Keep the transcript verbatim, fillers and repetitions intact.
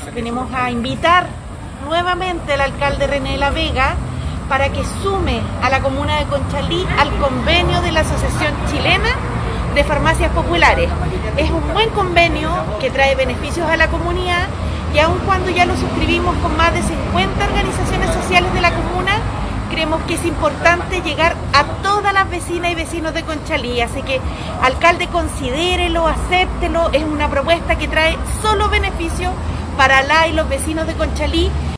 Venimos a invitar nuevamente al alcalde René de la Vega para que sume a la comuna de Conchalí al convenio de la Asociación Chilena de Farmacias Populares. Es un buen convenio que trae beneficios a la comunidad y aun cuando ya lo suscribimos con más de cincuenta organizaciones sociales de la comuna, creemos que es importante llegar a todas las vecinas y vecinos de Conchalí. Así que, alcalde, considérelo, acéptelo, es una propuesta que trae solo beneficios para la y los vecinos de Conchalí.